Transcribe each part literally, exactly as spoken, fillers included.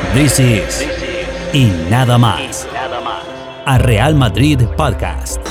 This is Y Nada Más, a Real Madrid Podcast.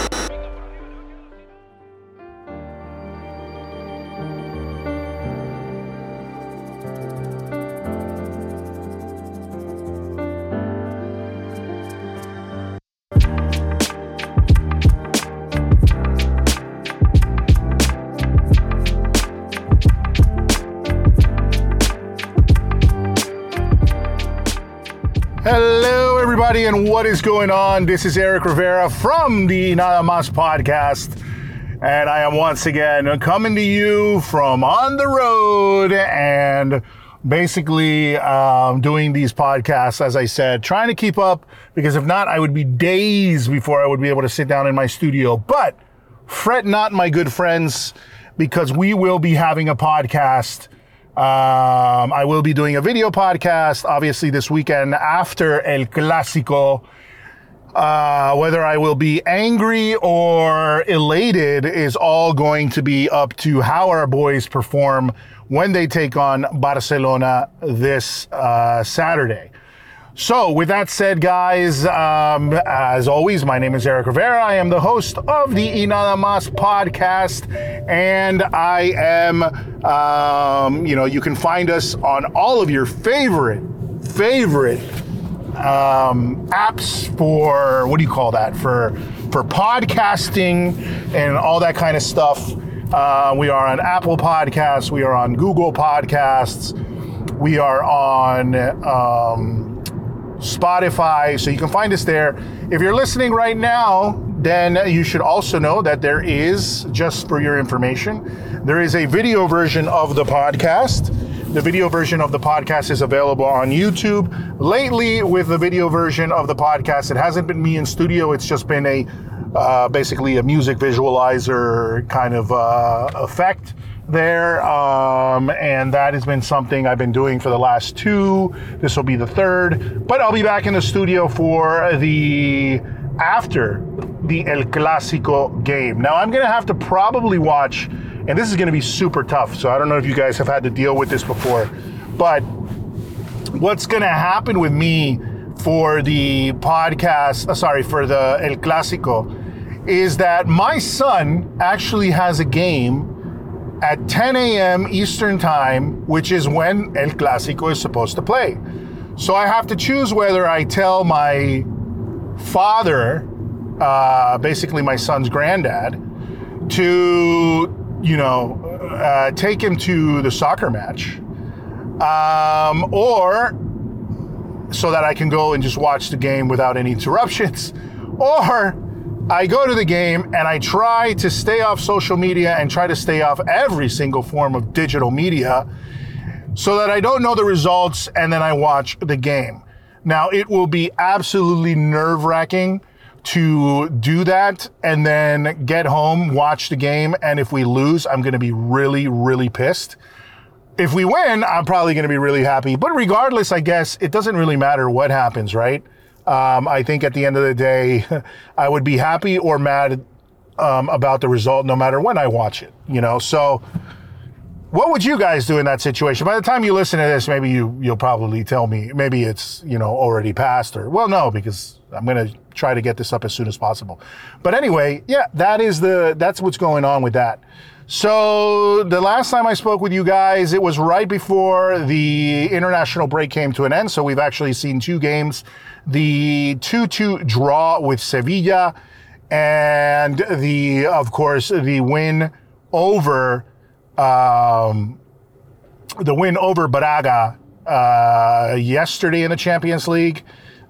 Hello, everybody, and what is going on? This is Eric Rivera from the Nada Más podcast, and I am once again coming to you from on the road and basically um, doing these podcasts, as I said, trying to keep up, because if not, I would be days before I would be able to sit down in my studio. But fret not, my good friends, because we will be having a podcast. Um, I will be doing a video podcast, obviously, this weekend after El Clásico. Uh, whether I will be angry or elated is all going to be up to how our boys perform when they take on Barcelona this uh, Saturday. So with that said, guys, um, as always, my name is Eric Rivera. I am the host of the Y Nada Más podcast, and I am, um, you know, you can find us on all of your favorite, favorite um, apps for, what do you call that, for, for podcasting and all that kind of stuff. Uh, we are on Apple Podcasts. We are on Google Podcasts. We are on um, Spotify, so you can find us there. If you're listening right now, then you should also know that there is, just for your information, there is a video version of the podcast. The video version of the podcast is available on YouTube. Lately, with the video version of the podcast, it hasn't been me in studio. It's just been a uh, basically a music visualizer kind of uh, effect there, um, and that has been something I've been doing for the last two. This will be the third, but I'll be back in the studio for the after the El Clásico game. Now I'm gonna have to probably watch, and this is gonna be super tough, so I don't know if you guys have had to deal with this before, but what's gonna happen with me for the podcast, uh, sorry, for the El Clásico, is that my son actually has a game at ten a.m. Eastern Time, which is when El Clásico is supposed to play. So I have to choose whether I tell my father, uh, basically my son's granddad, to, you know, uh, take him to the soccer match, um, or so that I can go and just watch the game without any interruptions, or I go to the game and I try to stay off social media and try to stay off every single form of digital media so that I don't know the results, and then I watch the game. Now, it will be absolutely nerve-wracking to do that and then get home, watch the game, and if we lose, I'm going to be really, really pissed. If we win, I'm probably going to be really happy. But regardless, I guess, it doesn't really matter what happens, right? Um, I think at the end of the day, I would be happy or mad um, about the result no matter when I watch it, you know? So what would you guys do in that situation? By the time you listen to this, maybe you, you'll probably tell me, maybe it's, you know, already passed, or, well, no, because I'm going to try to get this up as soon as possible. But anyway, yeah, that is the, that's what's going on with that. So the last time I spoke with you guys, it was right before the international break came to an end. So we've actually seen two games, the two two draw with Sevilla, and the, of course, the win over, um, the win over Braga uh, yesterday in the Champions League.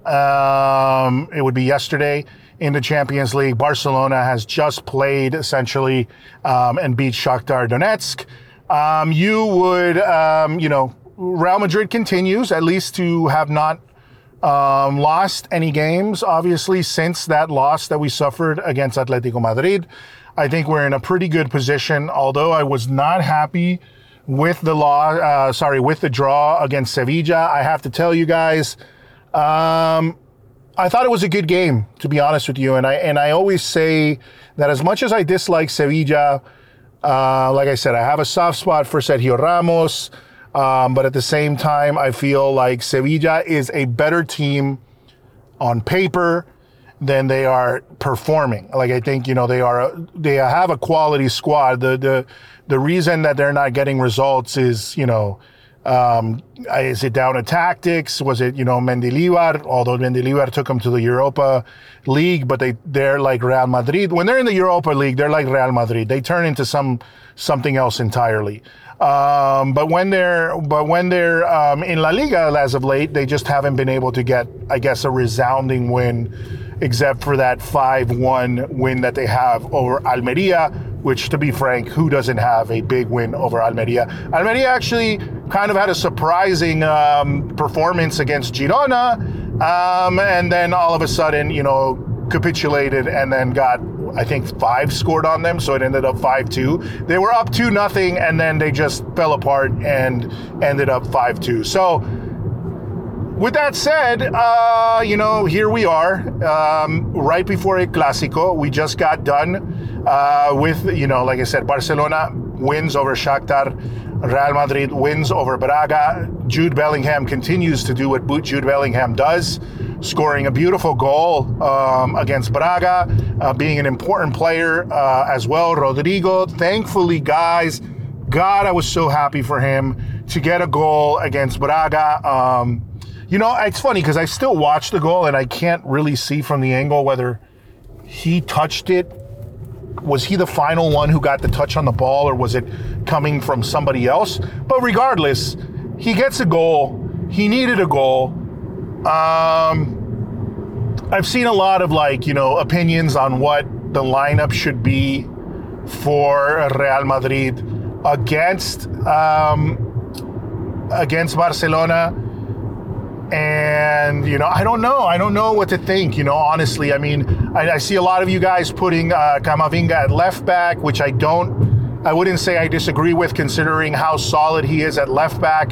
Um, it would be yesterday in the Champions League. Barcelona has just played, essentially, um, and beat Shakhtar Donetsk. Um, you would, um, you know, Real Madrid continues, at least to have not um, lost any games, obviously, since that loss that we suffered against Atletico Madrid. I think we're in a pretty good position, although I was not happy with the law, uh, sorry, with the draw against Sevilla. I have to tell you guys, um, I thought it was a good game, to be honest with you. And I and I always say that as much as I dislike Sevilla, uh, like I said, I have a soft spot for Sergio Ramos. Um, but at the same time, I feel like Sevilla is a better team on paper than they are performing. Like, I think, you know, they are, they have a quality squad. The, the, the reason that they're not getting results is, you know, um, is it down to tactics? Was it, you know, Mendilibar? Although Mendilibar took them to the Europa League, but they, they're like Real Madrid. When they're in the Europa League, they're like Real Madrid. They turn into some, something else entirely. Um, but when they're, but when they're, um, in La Liga as of late, they just haven't been able to get, I guess, a resounding win, except for that five one win that they have over Almeria, which, to be frank, who doesn't have a big win over Almeria? Almeria actually kind of had a surprising um, performance against Girona, um, and then all of a sudden, you know, capitulated and then got, I think, five scored on them, so it ended up five two. They were up two nothing, and then they just fell apart and ended up five two. So, with that said, uh, you know, here we are, um, right before a Clásico. We just got done uh, with, you know, like I said, Barcelona wins over Shakhtar, Real Madrid wins over Braga. Jude Bellingham continues to do what Jude Bellingham does, scoring a beautiful goal um, against Braga, uh, being an important player uh, as well. Rodrigo, thankfully, guys, God, I was so happy for him to get a goal against Braga. Um, You know, it's funny because I still watch the goal and I can't really see from the angle whether he touched it. Was he the final one who got the touch on the ball, or was it coming from somebody else? But regardless, he gets a goal. He needed a goal. Um, I've seen a lot of, like, you know, opinions on what the lineup should be for Real Madrid against um, against Barcelona. And, you know, I don't know. I don't know what to think, you know, honestly. I mean, I, I see a lot of you guys putting uh, Camavinga at left back, which I don't, I wouldn't say I disagree with, considering how solid he is at left back,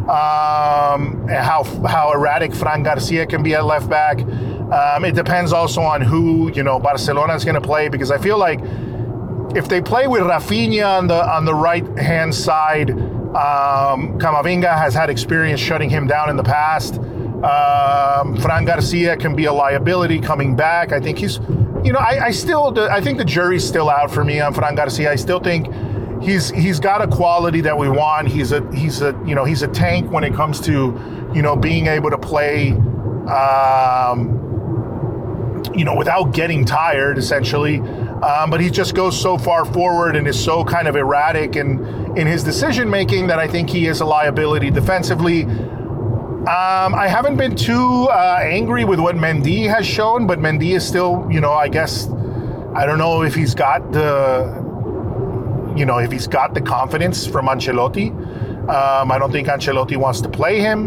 um, and how, how erratic Fran Garcia can be at left back. Um, it depends also on who, you know, Barcelona is going to play, because I feel like if they play with Rafinha on the, on the right-hand side, Um, Camavinga has had experience shutting him down in the past. Um, Fran Garcia can be a liability coming back. I think he's, you know, I, I still, I think the jury's still out for me on Fran Garcia. I still think he's he's got a quality that we want. He's a he's a you know he's a tank when it comes to, you know, being able to play, um, you know, without getting tired, essentially. Um, but he just goes so far forward and is so kind of erratic in, in his decision making that I think he is a liability defensively. Um, I haven't been too uh, angry with what Mendy has shown, but Mendy is still, you know, I guess, I don't know if he's got the, you know, if he's got the confidence from Ancelotti. Um, I don't think Ancelotti wants to play him.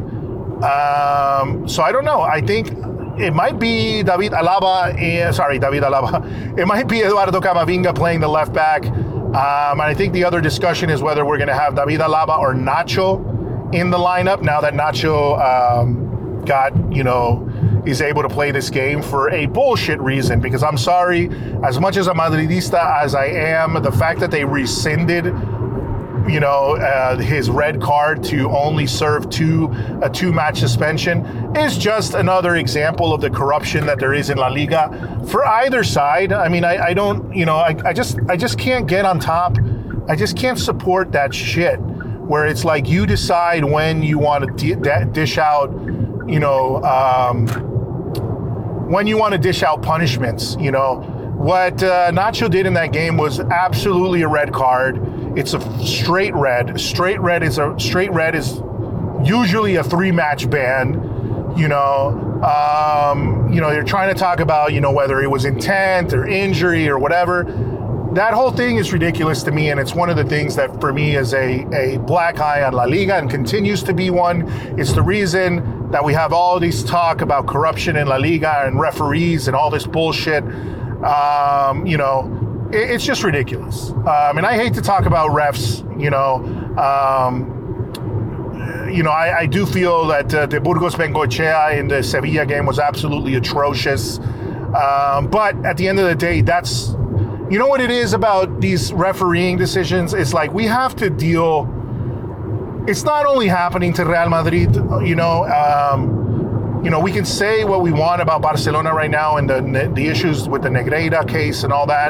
Um, so I don't know. I think it might be David Alaba, uh, sorry, David Alaba. It might be Eduardo Camavinga playing the left back. Um, and I think the other discussion is whether we're going to have David Alaba or Nacho in the lineup now that Nacho um, got, you know, is able to play this game for a bullshit reason. Because I'm sorry, as much as a Madridista as I am, the fact that they rescinded, you know, uh, his red card to only serve two a two-match suspension is just another example of the corruption that there is in La Liga for either side. I mean, I, I don't, you know, I, I just I just can't get on top. I just can't support that shit where it's like you decide when you want to di- dish out, you know, um, when you want to dish out punishments. You know, what uh, Nacho did in that game was absolutely a red card. It's a straight red. Straight red is a straight red is usually a three-match ban. You know, um, you know, you're trying to talk about, you know, whether it was intent or injury or whatever. That whole thing is ridiculous to me, and it's one of the things that for me is a, a black eye on La Liga and continues to be one. It's the reason that we have all this talk about corruption in La Liga and referees and all this bullshit. Um, you know, it's just ridiculous. Um, and I hate to talk about refs, you know. Um, you know, I, I do feel that uh, the Burgos Bengoechea in the Sevilla game was absolutely atrocious. Um, but at the end of the day, that's, you know what it is about these refereeing decisions? It's like we have to deal it's not only happening to Real Madrid, you know, um, you know, we can say what we want about Barcelona right now and the the issues with the Negreira case and all that.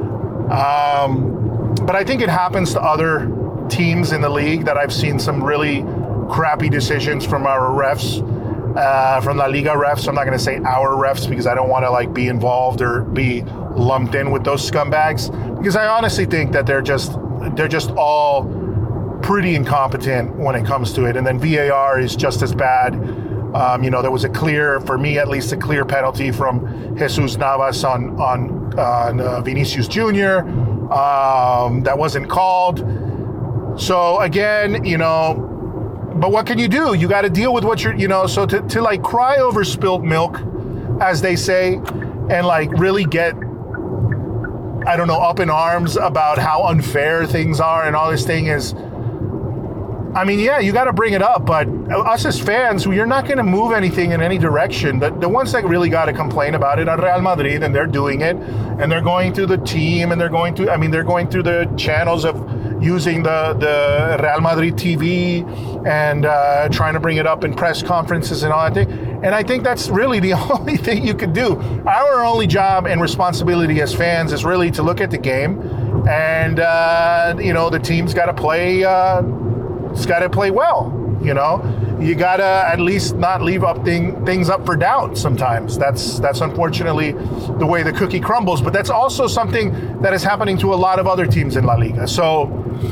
Um, but I think it happens to other teams in the league that I've seen some really crappy decisions from our refs, uh, from La Liga refs. I'm not going to say our refs because I don't want to like be involved or be lumped in with those scumbags, because I honestly think that they're just they're just all pretty incompetent when it comes to it. And then V A R is just as bad. Um, you know, there was a clear, for me at least, a clear penalty from Jesus Navas on on uh, Vinicius Junior Um, that wasn't called. So again, you know, but what can you do? You got to deal with what you're, you know, so to, to like cry over spilt milk, as they say, and like really get, I don't know, up in arms about how unfair things are and all this thing is, I mean, yeah, you got to bring it up, but us as fans, you're not going to move anything in any direction. The, the ones that really got to complain about it are Real Madrid, and they're doing it, and they're going through the team, and they're going through, I mean, they're going through the channels of using the, the Real Madrid T V and uh, trying to bring it up in press conferences and all that thing. And I think that's really the only thing you can do. Our only job and responsibility as fans is really to look at the game, and, uh, you know, the team's got to play... Uh, It's got to play well, you know. You got to at least not leave up thing, things up for doubt sometimes. That's that's unfortunately the way the cookie crumbles. But that's also something that is happening to a lot of other teams in La Liga. So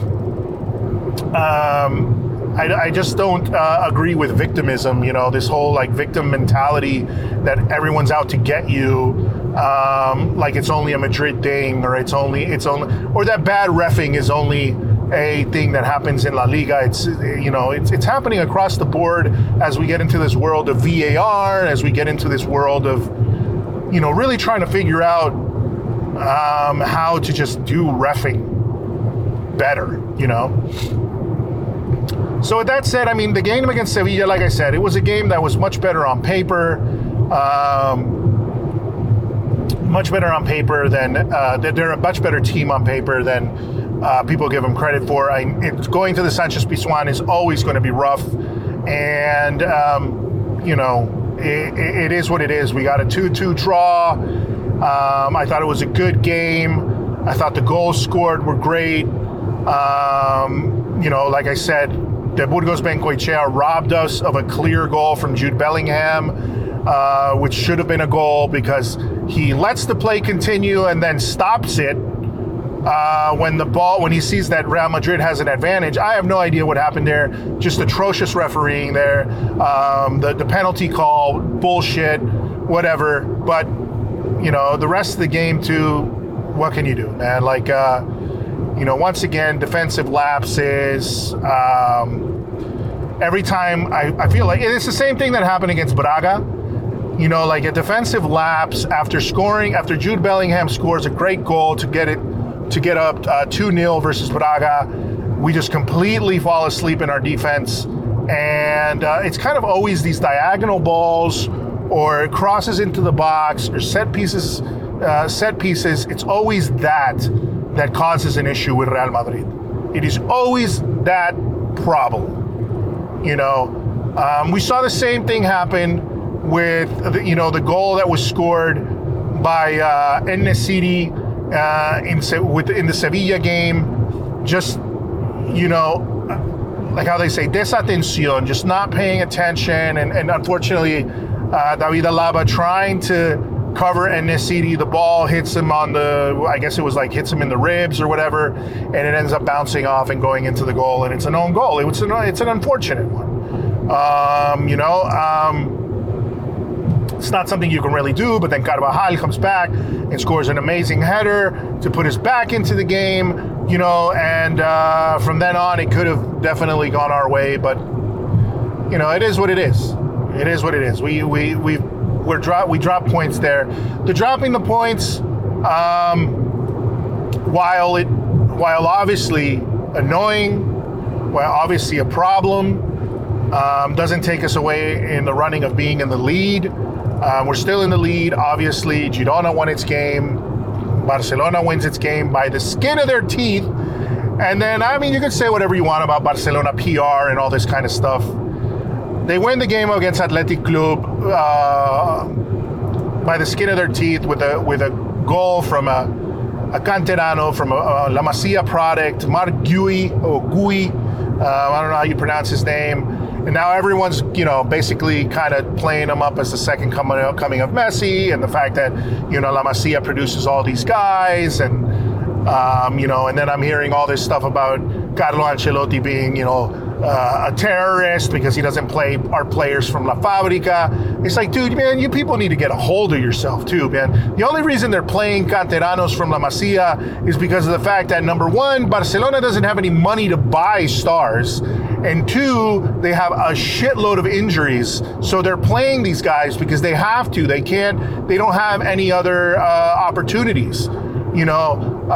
um, I, I just don't uh, agree with victimism, you know, this whole like victim mentality that everyone's out to get you, um, like it's only a Madrid thing, or it's only, it's only, or that bad reffing is only a thing that happens in La Liga. It's, you know, it's it's happening across the board as we get into this world of V A R, as we get into this world of, you know, really trying to figure out um, how to just do reffing better, you know. So with that said, I mean, the game against Sevilla, like I said, it was a game that was much better on paper, um, much better on paper than, uh, they're a much better team on paper than Uh, people give them credit for. I, it's going to the Sanchez Pizjuan is always going to be rough, and um, you know, it, it is what it is. We got a two two draw. Um, I thought it was a good game. I thought the goals scored were great. Um, you know, like I said, the Burgos Bengoechea robbed us of a clear goal from Jude Bellingham, uh, which should have been a goal because he lets the play continue and then stops it. Uh, when the ball, when he sees that Real Madrid has an advantage. I have no idea what happened there. Just atrocious refereeing there. Um, the, the penalty call, bullshit, whatever. But, you know, the rest of the game too, what can you do, man? Like, uh, you know, once again, defensive lapses. Um, every time I, I feel like, it's the same thing that happened against Braga. You know, like a defensive lapse after scoring, after Jude Bellingham scores a great goal to get it, to get up uh, two nil versus Braga, we just completely fall asleep in our defense. And uh, it's kind of always these diagonal balls or crosses into the box or set pieces, uh, set pieces. It's always that that causes an issue with Real Madrid. It is always that problem. You know, um, we saw the same thing happen with, the, you know, the goal that was scored by uh, En-Nesyri Uh, in with in the Sevilla game. Just, you know, like how they say, desatención, just not paying attention, and, and unfortunately, uh, David Alaba trying to cover En-Nesyri, the ball hits him on the, I guess it was like hits him in the ribs or whatever, and it ends up bouncing off and going into the goal, and it's an own goal. It was an, it's an unfortunate one. Um, you know, um, it's not something you can really do, but then Carvajal comes back and scores an amazing header to put us back into the game, you know, and uh, from then on, it could have definitely gone our way, but, you know, it is what it is. It is what it is. We, we, we, we're drop, we drop points there. The dropping the points, um, while it, while obviously annoying, while obviously a problem, um, doesn't take us away in the running of being in the lead. Um, we're still in the lead, obviously. Girona won its game. Barcelona wins its game by the skin of their teeth. And then, I mean, you could say whatever you want about Barcelona P R and all this kind of stuff. They win the game against Athletic Club uh, by the skin of their teeth with a with a goal from a, a canterano, from a, a La Masia product, Marc Gui, or Gui. Uh, I don't know how you pronounce his name. And now everyone's, you know, basically kind of playing him up as the second coming coming of Messi, and the fact that, you know, La Masia produces all these guys, and um, you know, and then I'm hearing all this stuff about Carlo Ancelotti being, you know, uh, a terrorist because he doesn't play our players from La Fábrica. It's like, dude, man, you people need to get a hold of yourself too, man. The only reason they're playing canteranos from La Masia is because of the fact that, number one, Barcelona doesn't have any money to buy stars, and two, they have a shitload of injuries. So they're playing these guys because they have to. They can't, they don't have any other uh, opportunities. You know,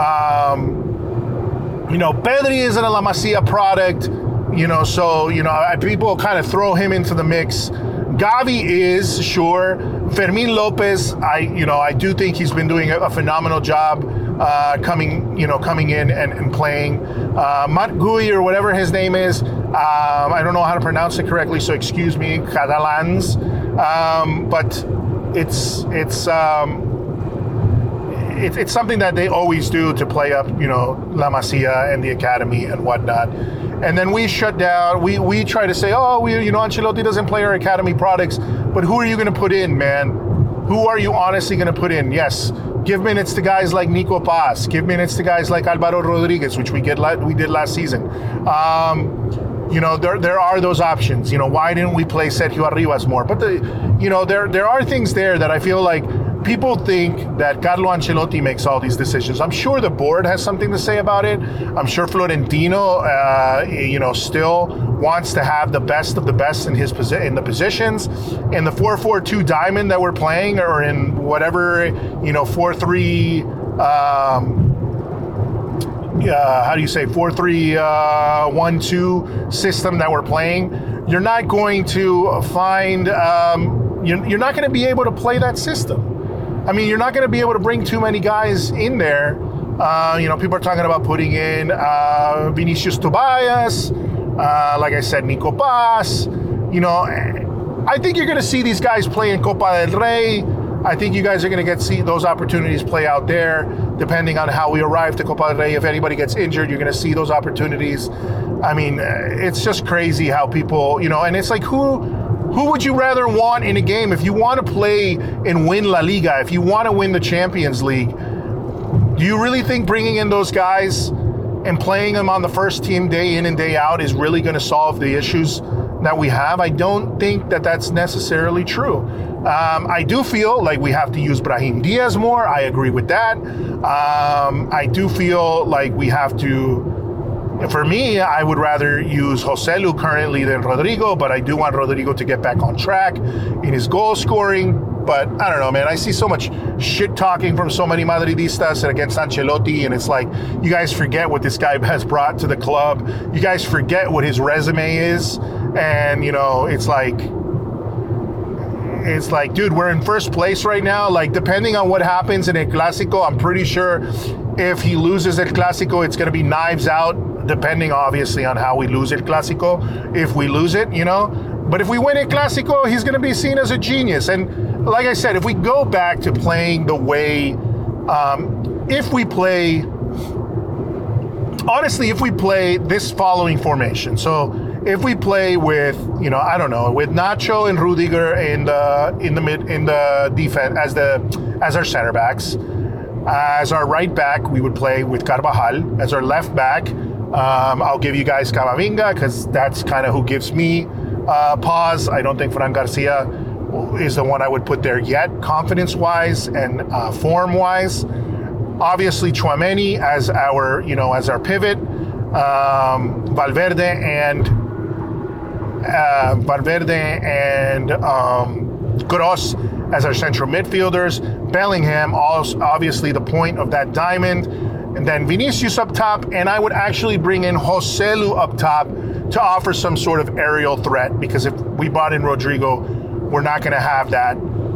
um, you know, Pedri isn't a La Masia product. You know, so, you know, people kind of throw him into the mix. Gavi is, sure. Fermin Lopez, I, you know, I do think he's been doing a, a phenomenal job uh, coming, you know, coming in and, and playing. Uh, Marc Gui, or whatever his name is, um, I don't know how to pronounce it correctly, so excuse me, Catalans. Um, but it's, it's, um, it, it's something that they always do to play up, you know, La Masia and the academy and whatnot. And then we shut down, we, we try to say, oh, we, you know, Ancelotti doesn't play our academy products, but who are you going to put in, man? Who are you honestly going to put in? Yes, give minutes to guys like Nico Paz, give minutes to guys like Alvaro Rodriguez, which we get we did last season. Um, you know, there there are those options. You know, why didn't we play Sergio Arribas more? But the, you know, there there are things there that I feel like people think that Carlo Ancelotti makes all these decisions. I'm sure the board has something to say about it. I'm sure Florentino, uh, you know, still wants to have the best of the best in his posi- in the positions. In the four four two diamond that we're playing, or in whatever, you know, four three. Um, uh, how do you say four three one two system that we're playing? You're not going to find. Um, you're, you're not going to be able to play that system. I mean, you're not going to be able to bring too many guys in there. Uh, you know, people are talking about putting in uh, Vinicius Tobias, uh, like I said, Nico Paz. You know, I think you're going to see these guys play in Copa del Rey. I think you guys are going to get see those opportunities play out there, depending on how we arrive to Copa del Rey. If anybody gets injured, you're going to see those opportunities. I mean, it's just crazy how people, you know, and it's like, who... Who would you rather want in a game? If you want to play and win La Liga, if you want to win the Champions League, do you really think bringing in those guys and playing them on the first team day in and day out is really going to solve the issues that we have? I don't think that that's necessarily true. Um, I do feel like we have to use Brahim Diaz more. I agree with that. Um, I do feel like we have to... For me, I would rather use Joselu currently than Rodrigo, but I do want Rodrigo to get back on track in his goal scoring. But I don't know, man. I see so much shit talking from so many Madridistas against Ancelotti, and it's like, you guys forget what this guy has brought to the club. You guys forget what his resume is. And, you know, it's like, it's like, dude, we're in first place right now. Like, depending on what happens in El Clásico, I'm pretty sure if he loses El Clásico, it's going to be knives out, depending obviously on how we lose El Clásico, if we lose it, you know. But if we win El Clásico, he's going to be seen as a genius. And like I said, if we go back to playing the way, um, if we play, honestly, if we play this following formation, so if we play with, you know, I don't know, with Nacho and Rudiger in the in the mid in the defense as the as our center backs, as our right back, we would play with Carvajal. As our left back, um, I'll give you guys Camavinga because that's kind of who gives me uh, pause. I don't think Fran Garcia is the one I would put there yet, confidence-wise and uh, form-wise. Obviously, Tchouaméni as our, you know, as our pivot, um, Valverde and uh, Valverde and um, Kroos as our central midfielders. Bellingham, also obviously the point of that diamond, and then Vinicius up top, and I would actually bring in Joselu up top to offer some sort of aerial threat, because if we brought in Rodrigo, we're not going to have that.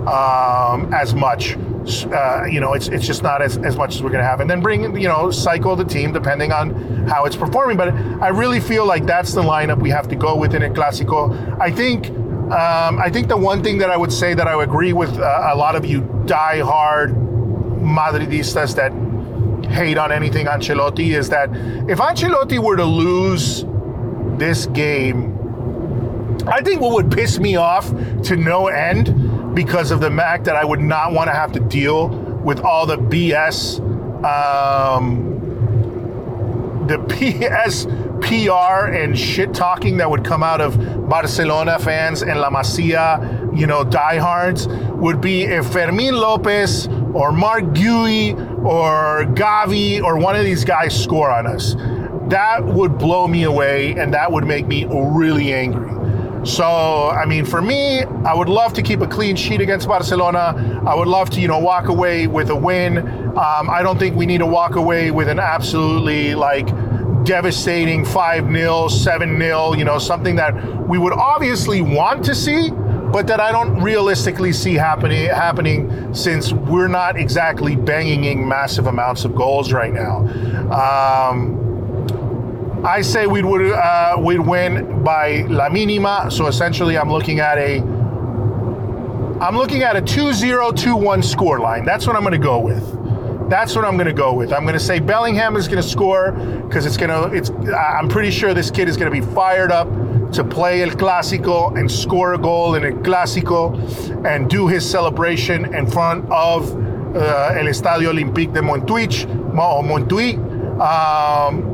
um, as much. Uh, you know, it's it's just not as, as much as we're going to have. And then bring, you know, cycle the team depending on how it's performing. But I really feel like that's the lineup we have to go with in a Clásico. I think um, I think the one thing that I would say that I would agree with uh, a lot of you die-hard Madridistas that hate on anything Ancelotti is that if Ancelotti were to lose this game, I think what would piss me off to no end, because of the fact that I would not want to have to deal with all the B S, um, the B S P R and shit talking that would come out of Barcelona fans and La Masia, you know, diehards, would be if Fermín López or Mark Guéhi or Gavi or one of these guys score on us. That would blow me away, and that would make me really angry. So, I mean, for me, I would love to keep a clean sheet against Barcelona. I would love to, you know, walk away with a win. Um, I don't think we need to walk away with an absolutely, like, devastating five nil, seven nil, you know, something that we would obviously want to see, but that I don't realistically see happening, happening since we're not exactly banging in massive amounts of goals right now. Um, I say we'd would uh, we'd win by la mínima. So essentially, I'm looking at a I'm looking at a two zero, two one score line. That's what I'm going to go with. That's what I'm going to go with. I'm going to say Bellingham is going to score because it's going to. It's. I'm pretty sure this kid is going to be fired up to play El Clásico and score a goal in El Clásico and do his celebration in front of uh, El Estadio Olympique de Montjuïc. Montjuïc. Um,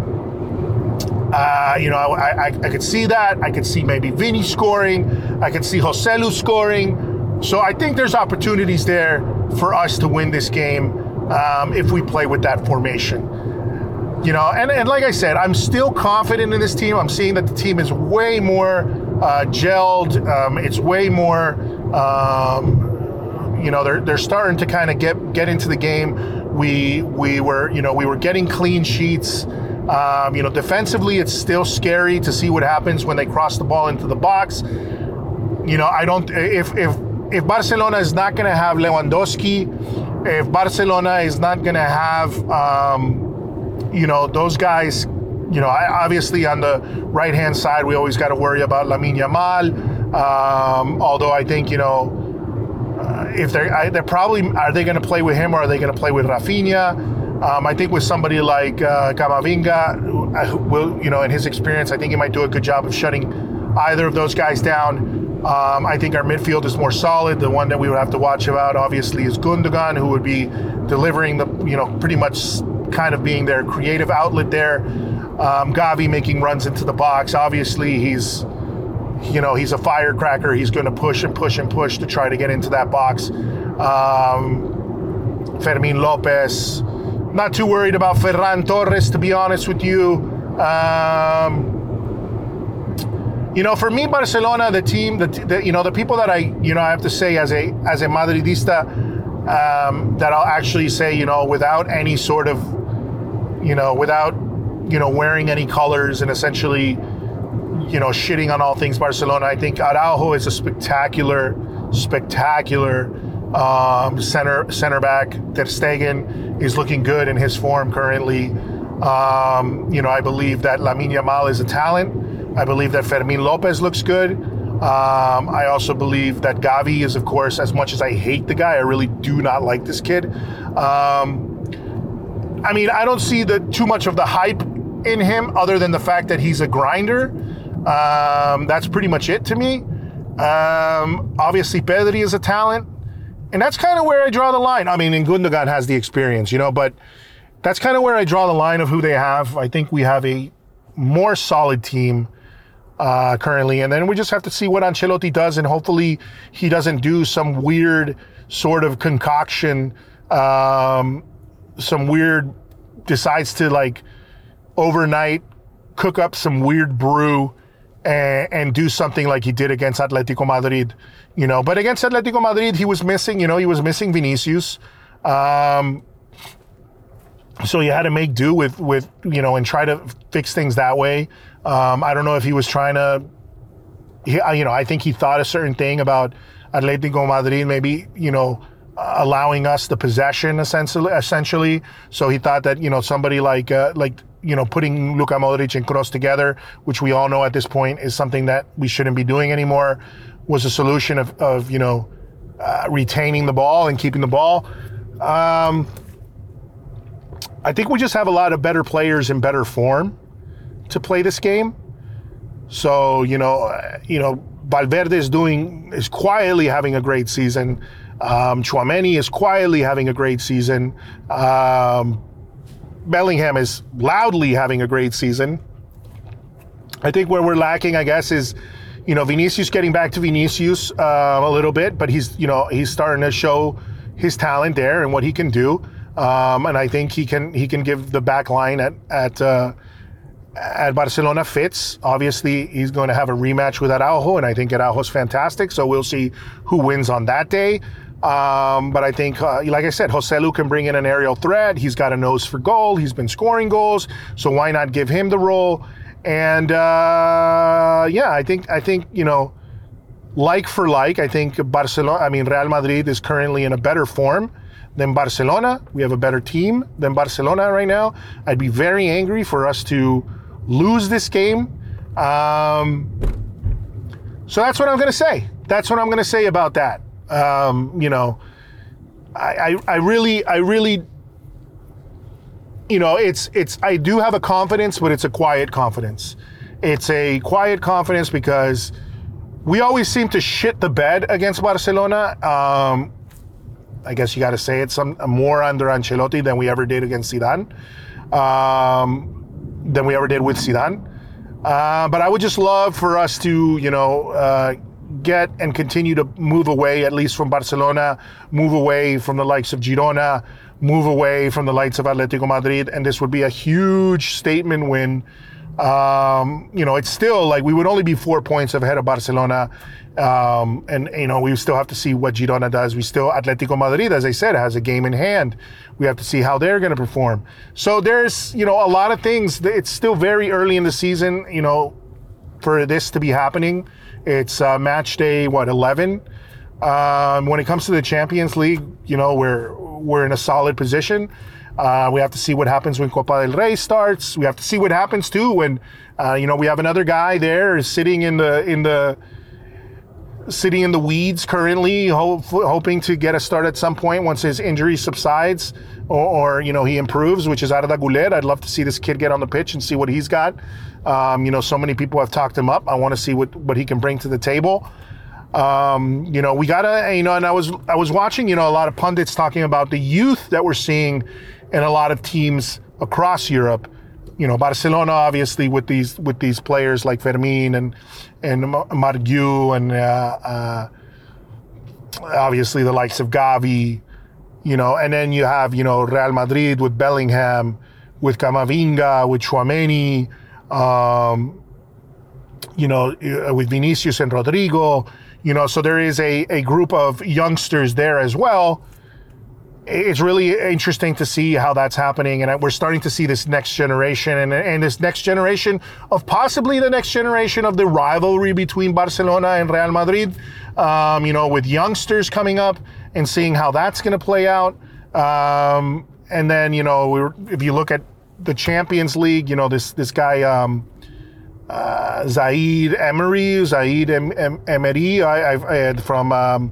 Uh, you know, I, I, I could see that. I could see maybe Vini scoring. I could see Joselu scoring. So I think there's opportunities there for us to win this game um, if we play with that formation. You know, and, and like I said, I'm still confident in this team. I'm seeing that the team is way more uh, gelled. Um, it's way more, um, you know, they're they're starting to kind of get get into the game. We we were, you know, we were getting clean sheets. Um, you know, defensively, it's still scary to see what happens when they cross the ball into the box. You know, I don't. If if if Barcelona is not going to have Lewandowski, if Barcelona is not going to have, um, you know, those guys. You know, I, obviously on the right hand side, we always got to worry about Lamine Yamal. Um, although I think, you know, uh, if they're I, they're probably are they going to play with him or are they going to play with Rafinha? Um, I think with somebody like uh, Camavinga, will, you know, in his experience, I think he might do a good job of shutting either of those guys down. Um, I think our midfield is more solid. The one that we would have to watch about, obviously, is Gundogan, who would be delivering the, you know, pretty much kind of being their creative outlet there. Um, Gavi making runs into the box. Obviously, he's, you know, he's a firecracker. He's going to push and push and push to try to get into that box. Um, Fermín López. Not too worried about Ferran Torres, to be honest with you. Um, you know, for me, Barcelona, the team, the, the you know, the people that I, you know, I have to say as a as a Madridista, um, that I'll actually say, you know, without any sort of, you know, without, you know, wearing any colors and essentially, you know, shitting on all things Barcelona. I think Araujo is a spectacular, spectacular. Um, center center back. Ter Stegen is looking good in his form currently. Um, you know, I believe that Lamine Yamal is a talent. I believe that Fermín López looks good. Um, I also believe that Gavi is, of course, as much as I hate the guy, I really do not like this kid. Um, I mean, I don't see the too much of the hype in him other than the fact that he's a grinder. Um, that's pretty much it to me. Um, obviously, Pedri is a talent. And that's kind of where I draw the line. I mean, and Gundogan has the experience, you know, but that's kind of where I draw the line of who they have. I think we have a more solid team uh, currently. And then we just have to see what Ancelotti does. And hopefully he doesn't do some weird sort of concoction, um, some weird, decides to like overnight cook up some weird brew and, and do something like he did against Atletico Madrid. You know, but against Atletico Madrid, he was missing, you know, he was missing Vinicius. Um, so you had to make do with, with, you know, and try to fix things that way. Um, I don't know if he was trying to, he, you know, I think he thought a certain thing about Atletico Madrid maybe, you know, allowing us the possession essentially. Essentially, so he thought that, you know, somebody like uh, like you know putting Luka Modric and Kroos together, which we all know at this point is something that we shouldn't be doing anymore, was a solution of, of you know uh, retaining the ball and keeping the ball. Um, I think we just have a lot of better players in better form to play this game. So you know, uh, you know, Valverde is doing is quietly having a great season. Um, Tchouaméni is quietly having a great season. Um, Bellingham is loudly having a great season. I think where we're lacking, I guess, is, you know, Vinicius getting back to Vinicius uh, a little bit, but he's, you know, he's starting to show his talent there and what he can do. Um, and I think he can he can give the back line at at uh, at Barcelona fits. Obviously, he's going to have a rematch with Araujo, and I think Araujo's fantastic. So we'll see who wins on that day. Um, but I think, uh, like I said, Joselu can bring in an aerial threat. He's got a nose for goal. He's been scoring goals, so why not give him the role? And uh, yeah, I think I think you know, like for like, I think Barcelona. I mean, Real Madrid is currently in a better form than Barcelona. We have a better team than Barcelona right now. I'd be very angry for us to lose this game. Um, so that's what I'm going to say. That's what I'm going to say about that. Um, you know, I, I, I really, I really, you know, it's, it's, I do have a confidence, but it's a quiet confidence. It's a quiet confidence because we always seem to shit the bed against Barcelona. Um, I guess you got to say it some more under Ancelotti than we ever did against Zidane, um, than we ever did with Zidane. Uh, but I would just love for us to, you know, uh, get and continue to move away, at least from Barcelona, move away from the likes of Girona, move away from the likes of Atletico Madrid, and this would be a huge statement win. Um, you know, it's still like we would only be four points ahead of Barcelona, um, and you know we still have to see what Girona does. We still Atletico Madrid, as I said, has a game in hand. We have to see how they're going to perform. So there's you know a lot of things. It's still very early in the season. You know, for this to be happening, it's uh, match day what eleven. Um, when it comes to the Champions League, you know we're we're in a solid position. Uh, we have to see what happens when Copa del Rey starts. We have to see what happens too when, uh, you know, we have another guy there sitting in the in the sitting in the weeds currently, ho- hoping to get a start at some point once his injury subsides, or, or you know he improves, which is Arda Güler. I'd love to see this kid get on the pitch and see what he's got. Um, you know, so many people have talked him up. I want to see what what he can bring to the table. Um, you know, we gotta, you know, and I was I was watching, you know, a lot of pundits talking about the youth that we're seeing in a lot of teams across Europe. You know, Barcelona obviously with these with these players like Fermin and and Mardiu and uh, uh, obviously the likes of Gavi. You know, and then you have you know Real Madrid with Bellingham, with Camavinga, with Tchouaméni, um, you know, with Vinicius and Rodrigo. You know, so there is a, a group of youngsters there as well. It's really interesting to see how that's happening. And we're starting to see this next generation and, and this next generation of possibly the next generation of the rivalry between Barcelona and Real Madrid, um, you know, with youngsters coming up and seeing how that's going to play out. Um, and then, you know, we're, if you look at the Champions League, you know, this, this guy, um, Uh, Zaid Emery, Zaid em- em- Emery, I, I've, I had from um,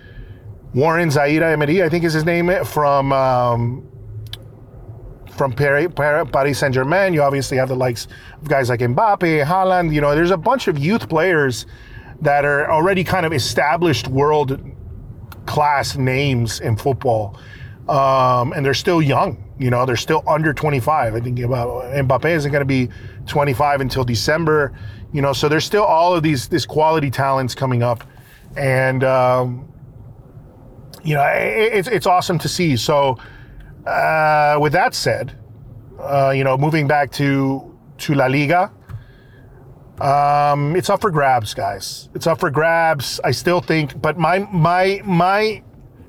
Warren Zaid Emery, I think is his name, from um, from Paris, Paris Saint-Germain. You obviously have the likes of guys like Mbappe, Haaland. You know, there's a bunch of youth players that are already kind of established world class names in football, um, and they're still young. You know, they're still under twenty-five. I think about Mbappe isn't going to be twenty-five until December. You know, so there's still all of these these quality talents coming up, and um, you know, it, it's it's awesome to see. So, uh, with that said, uh, you know, moving back to to La Liga, um, it's up for grabs, guys. It's up for grabs. I still think, but my my my.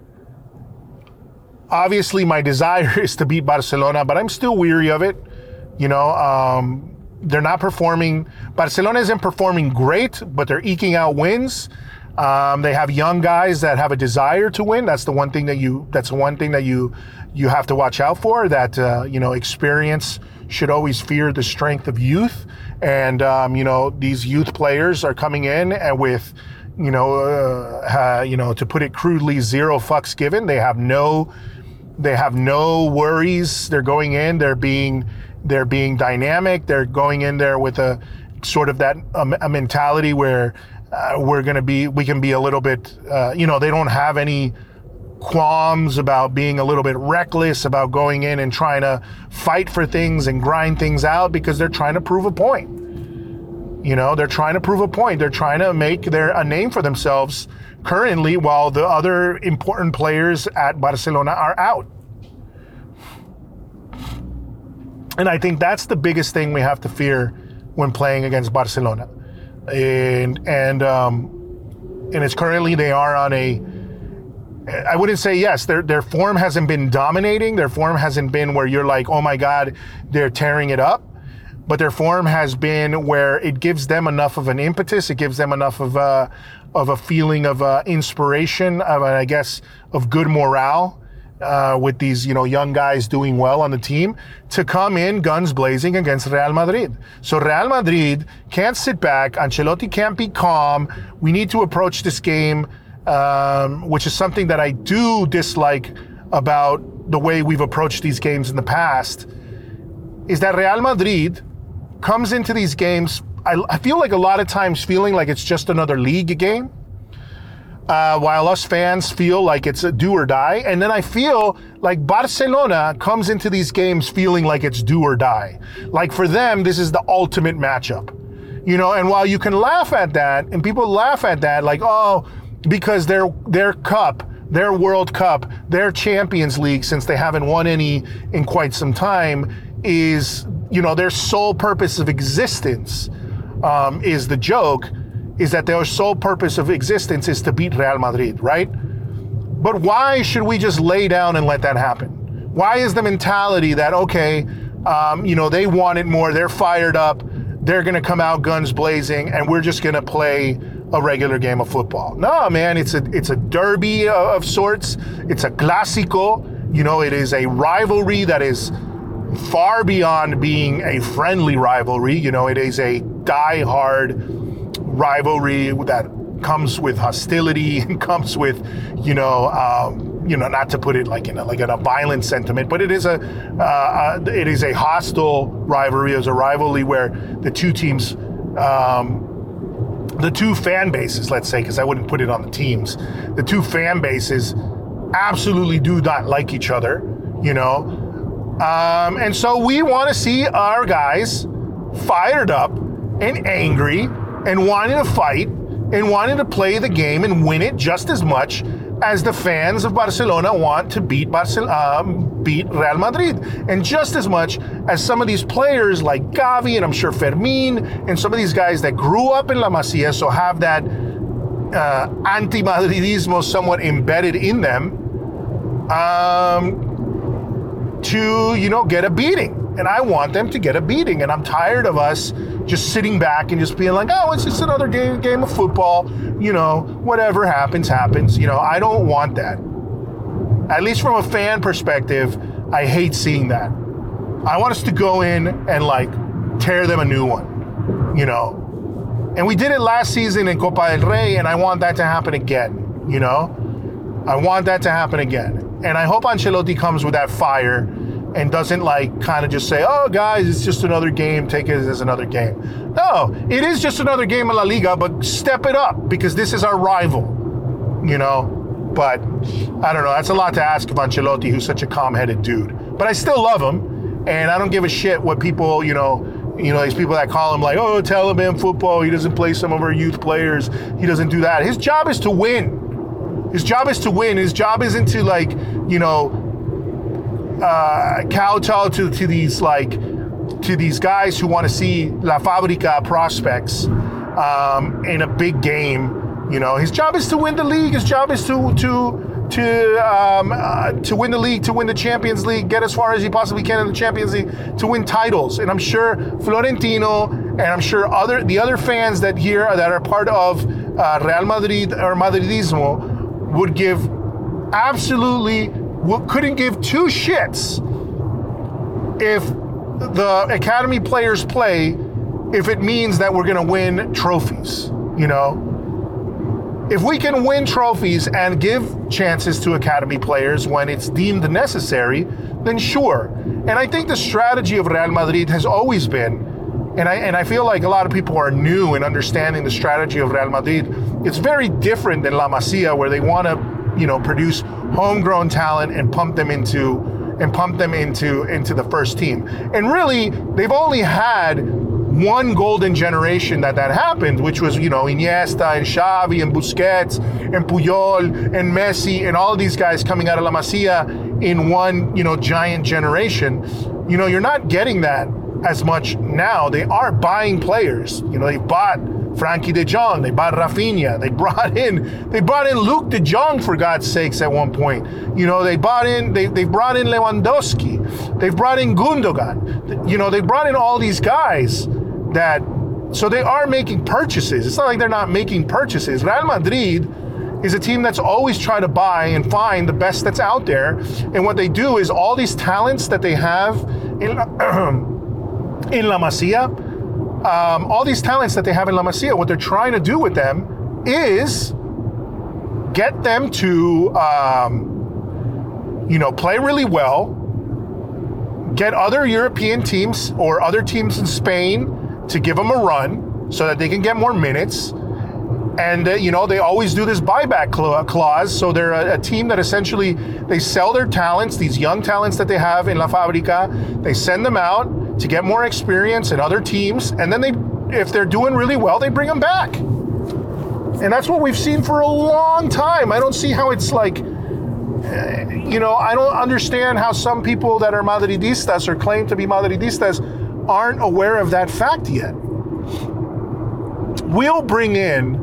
Obviously, my desire is to beat Barcelona, but I'm still weary of it. You know, um, they're not performing. Barcelona isn't performing great, but they're eking out wins. Um, they have young guys that have a desire to win. That's the one thing that you. That's the one thing that you you have to watch out for. That uh, you know, experience should always fear the strength of youth. And um, you know, these youth players are coming in and with, you know, uh, uh, you know, to put it crudely, zero fucks given. They have no, they have no worries. They're going in. They're being, they're being dynamic. They're going in there with a sort of that um, a mentality where. Uh, we're going to be, we can be a little bit, uh, you know, they don't have any qualms about being a little bit reckless about going in and trying to fight for things and grind things out because they're trying to prove a point. You know, they're trying to prove a point. They're trying to make their a name for themselves currently while the other important players at Barcelona are out. And I think that's the biggest thing we have to fear when playing against Barcelona. And and um, and it's currently they are on a. I wouldn't say yes. Their their form hasn't been dominating. Their form hasn't been where you're like, oh my God, they're tearing it up. But their form has been where it gives them enough of an impetus. It gives them enough of a of a feeling of uh, inspiration, of I guess of good morale. Uh, with these, you know, young guys doing well on the team to come in guns blazing against Real Madrid. So Real Madrid can't sit back. Ancelotti can't be calm. We need to approach this game, um, which is something that I do dislike about the way we've approached these games in the past, is that Real Madrid comes into these games, I, I feel like a lot of times feeling like it's just another league game. Uh, while us fans feel like it's a do or die. And then I feel like Barcelona comes into these games feeling like it's do or die. Like for them, this is the ultimate matchup. You know, and while you can laugh at that, and people laugh at that, like, oh, because their their cup, their World Cup, their Champions League, since they haven't won any in quite some time, is, you know, their sole purpose of existence um, is the joke. Is that their sole purpose of existence is to beat Real Madrid, right? But why should we just lay down and let that happen? Why is the mentality that, okay, um, you know, they want it more, they're fired up, they're going to come out guns blazing, and we're just going to play a regular game of football? No, man, it's a it's a derby of sorts. It's a clásico. You know, it is a rivalry that is far beyond being a friendly rivalry. You know, it is a die-hard rivalry that comes with hostility and comes with, you know, um, you know, not to put it like in a, like in a violent sentiment, but it is a uh, uh, it is a hostile rivalry. It's a rivalry where the two teams, um, the two fan bases, let's say, because I wouldn't put it on the teams, the two fan bases absolutely do not like each other, you know, um, and so we want to see our guys fired up and angry and wanting to fight and wanting to play the game and win it just as much as the fans of Barcelona want to beat Barcelona, um, beat Real Madrid. And just as much as some of these players like Gavi and I'm sure Fermin and some of these guys that grew up in La Masia, so have that uh, anti-Madridismo somewhat embedded in them, um, to, you know, get a beating. And I want them to get a beating. And I'm tired of us just sitting back and just being like, oh, it's just another game, game of football. You know, whatever happens, happens. You know, I don't want that. At least from a fan perspective, I hate seeing that. I want us to go in and, like, tear them a new one, you know. And we did it last season in Copa del Rey, and I want that to happen again, you know. I want that to happen again. And I hope Ancelotti comes with that fire and doesn't like kind of just say, oh, guys, it's just another game. Take it as another game. No, it is just another game in La Liga, but step it up because this is our rival, you know. But I don't know. That's a lot to ask of Ancelotti, who's such a calm-headed dude. But I still love him, and I don't give a shit what people, you know, you know, these people that call him like, oh, Taliban football. He doesn't play some of our youth players. He doesn't do that. His job is to win. His job is to win. His job isn't to, like, you know, Uh, kowtow to, to these like to these guys who want to see La Fábrica prospects um, in a big game. You know, his job is to win the league. His job is to to to um, uh, to win the league, to win the Champions League, get as far as he possibly can in the Champions League, to win titles. And I'm sure Florentino and I'm sure other the other fans that here that are part of uh, Real Madrid or Madridismo would give absolutely, couldn't give two shits if the academy players play, if it means that we're going to win trophies, you know? If we can win trophies and give chances to academy players when it's deemed necessary, then sure. And I think the strategy of Real Madrid has always been, and I and I feel like a lot of people are new in understanding the strategy of Real Madrid. It's very different than La Masia, where they want to, you know, produce homegrown talent and pump them into and pump them into into the first team. And really, they've only had one golden generation that that happened, which was, you know, Iniesta and Xavi and Busquets and Puyol and Messi and all of these guys coming out of La Masia in one, you know, giant generation. You know, you're not getting that as much now. They are buying players. You know, they bought Frankie de Jong, they bought Rafinha, they brought in, they brought in Luke de Jong, for God's sakes, at one point. You know, they bought in, they they brought in Lewandowski, they've brought in Gundogan. You know, they brought in all these guys that, so they are making purchases. It's not like they're not making purchases. Real Madrid is a team that's always trying to buy and find the best that's out there. And what they do is all these talents that they have in, in La Masia, um, all these talents that they have in La Masia, what they're trying to do with them is get them to, um, you know, play really well, get other European teams or other teams in Spain to give them a run so that they can get more minutes. And, uh, you know, they always do this buyback clause. So they're a, a team that essentially, they sell their talents, these young talents that they have in La Fábrica, they send them out to get more experience in other teams. And then they, if they're doing really well, they bring them back. And that's what we've seen for a long time. I don't see how it's like, uh, you know, I don't understand how some people that are Madridistas or claim to be Madridistas aren't aware of that fact yet. We'll bring in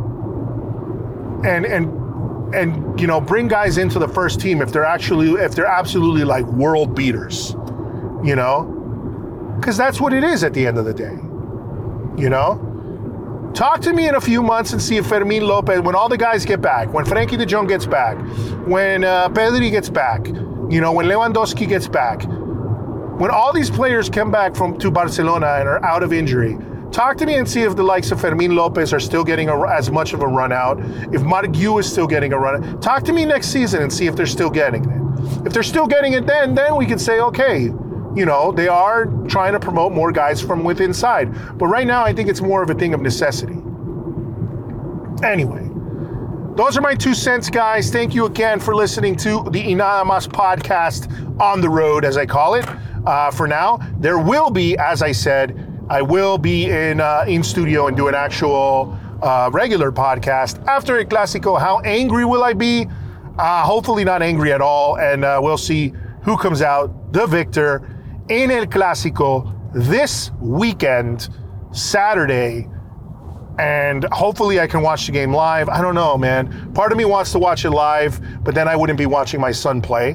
and and and you know bring guys into the first team if they're actually if they're absolutely like world beaters, you know, because that's what it is at the end of the day. You know, talk to me in a few months and see if Fermin Lopez, when all the guys get back, when Frankie de Jong gets back, when uh, Pedri gets back, you know, when Lewandowski gets back. When all these players come back from to Barcelona and are out of injury, talk to me and see if the likes of Fermin Lopez are still getting a, as much of a run out, if Marc Guiu is still getting a run out. Talk to me next season and see if they're still getting it. If they're still getting it then, then we can say, okay, you know, they are trying to promote more guys from within inside. But right now, I think it's more of a thing of necessity. Anyway, those are my two cents, guys. Thank you again for listening to the Y Nada Más podcast on the road, as I call it. Uh, for now, there will be, as I said, I will be in uh, in studio and do an actual uh, regular podcast after El Clásico. How angry will I be? Uh, hopefully not angry at all, and uh, we'll see who comes out the victor in El Clásico this weekend, Saturday, and hopefully I can watch the game live. I don't know, man. Part of me wants to watch it live, but then I wouldn't be watching my son play.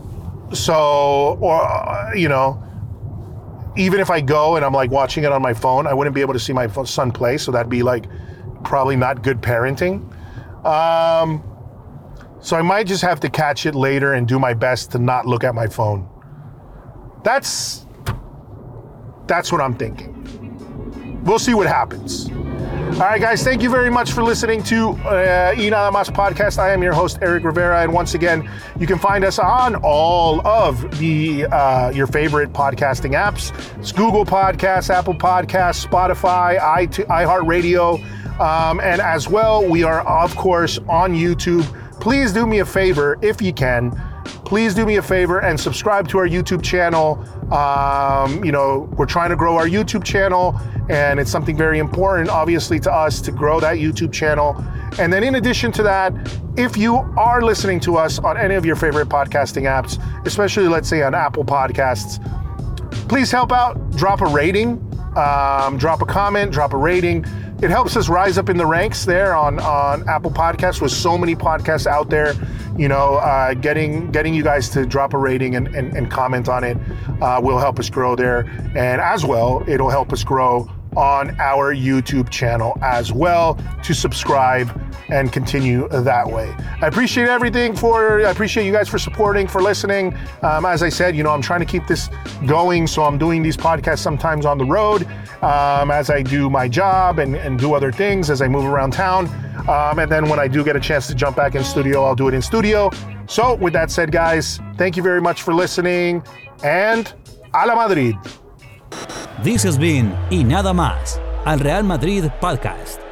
So, or, you know, even if I go and I'm like watching it on my phone, I wouldn't be able to see my son play. So that'd be like probably not good parenting. Um, so I might just have to catch it later and do my best to not look at my phone. That's, that's what I'm thinking. We'll see what happens. All right, guys, thank you very much for listening to uh, Y Nada Más podcast. I am your host, Eric Rivera, and once again, you can find us on all of the uh, your favorite podcasting apps. It's Google Podcasts, Apple Podcasts, Spotify, iHeartRadio, um, and as well, we are, of course, on YouTube. Please do me a favor, if you can, please do me a favor and subscribe to our YouTube channel. Um, you know, we're trying to grow our YouTube channel, and it's something very important, obviously, to us to grow that YouTube channel. And then in addition to that, if you are listening to us on any of your favorite podcasting apps, especially, let's say, on Apple Podcasts, please help out, drop a rating, um, drop a comment, drop a rating. It helps us rise up in the ranks there on, on Apple Podcasts with so many podcasts out there. You know, uh, getting getting you guys to drop a rating and, and, and comment on it uh, will help us grow there. And as well, it'll help us grow on our YouTube channel as well to subscribe and continue that way. I appreciate everything for, I appreciate you guys for supporting, for listening. Um, as I said, you know, I'm trying to keep this going, so I'm doing these podcasts sometimes on the road um, as I do my job and, and do other things as I move around town. Um, and then when I do get a chance to jump back in studio, I'll do it in studio. So with that said, guys, thank you very much for listening, and a la Madrid. This has been Y Nada Más, al Real Madrid Podcast.